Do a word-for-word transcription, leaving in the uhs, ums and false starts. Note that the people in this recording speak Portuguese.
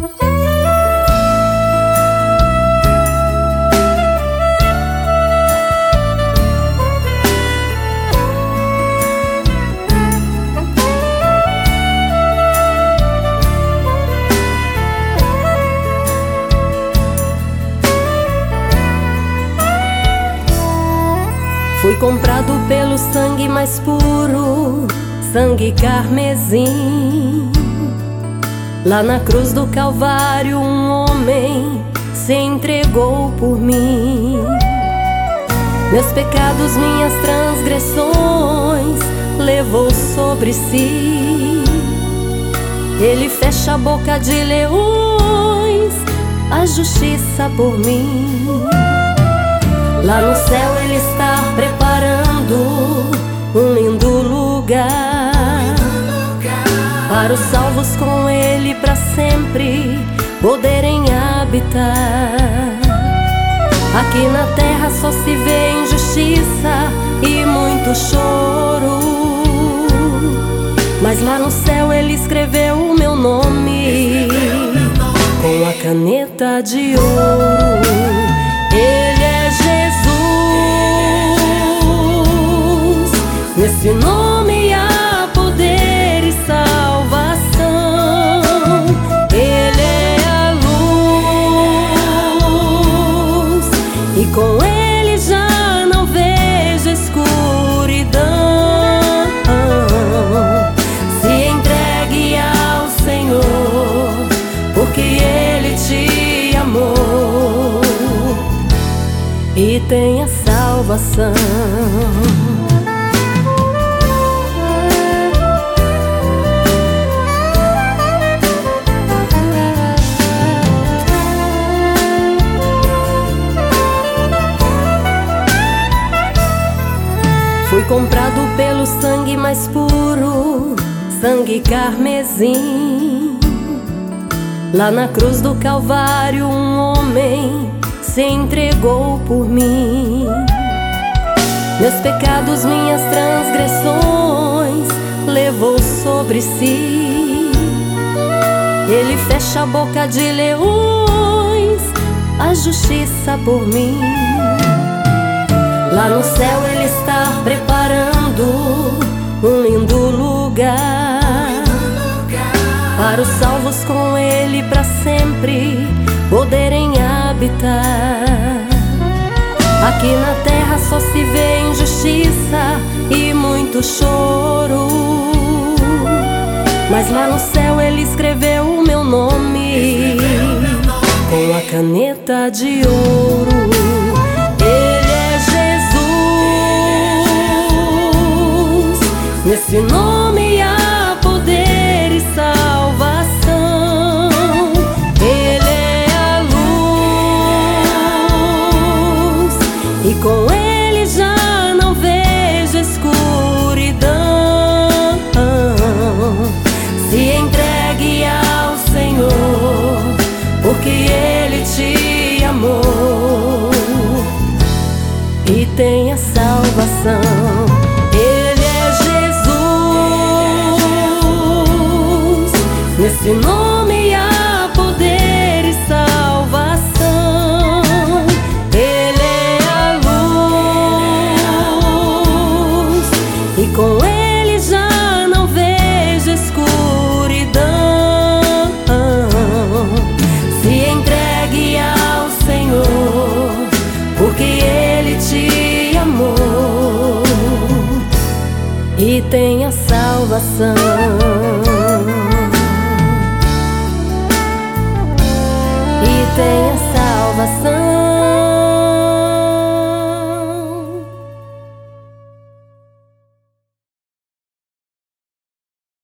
Fui comprado pelo sangue mais puro, sangue carmesim. Lá na cruz do Calvário um homem se entregou por mim. Meus pecados, minhas transgressões levou sobre si. Ele fecha a boca de leões, a justiça por mim. Lá no céu Ele está preparando um lindo lugar para os salvos com Ele pra sempre poderem habitar. Aqui na terra só se vê injustiça e muito choro, mas lá no céu Ele escreveu o meu nome com a caneta de ouro. Ele é Jesus, nesse nome há poder e salvação. Ele é a luz e com Ele já não vejo escuridão. Se entregue ao Senhor, porque Ele te amou e tem a salvação. Fui comprado pelo sangue mais puro, sangue carmesim. Lá na cruz do Calvário um homem se entregou por mim. Meus pecados, minhas transgressões levou sobre si. Ele fecha a boca de leões, a justiça por mim. Lá no céu Ele está preparando um lindo lugar para os salvos com Ele pra sempre poderem habitar. Aqui na terra só se vê injustiça e muito choro, mas lá no céu Ele escreveu o meu nome com a caneta de ouro. Ele é Jesus, nesse nome há poder e salvação. Ele é a luz e com Ele já não vejo escuridão. Se entregue ao Senhor, porque Ele te amou e tem a salvação. Ele é Jesus, nesse nome há poder e salvação. Ele é a luz e com Ele já não vejo escuridão. Se entregue ao Senhor, porque Ele te amou e tem a salvação.